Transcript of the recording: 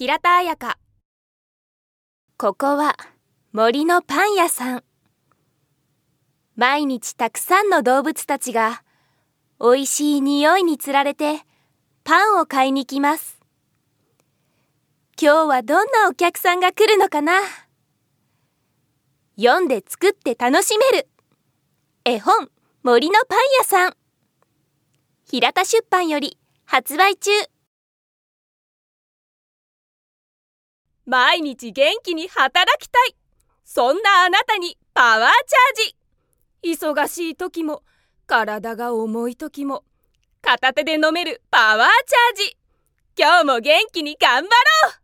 平田彩香。ここは森のパン屋さん。毎日たくさんの動物たちがおいしい匂いにつられてパンを買いに来ます。今日はどんなお客さんが来るのかな。読んで作って楽しめる絵本森のパン屋さん。平田出版より発売中。毎日元気に働きたい。そんなあなたにパワーチャージ。忙しい時も体が重い時も片手で飲めるパワーチャージ。今日も元気に頑張ろう。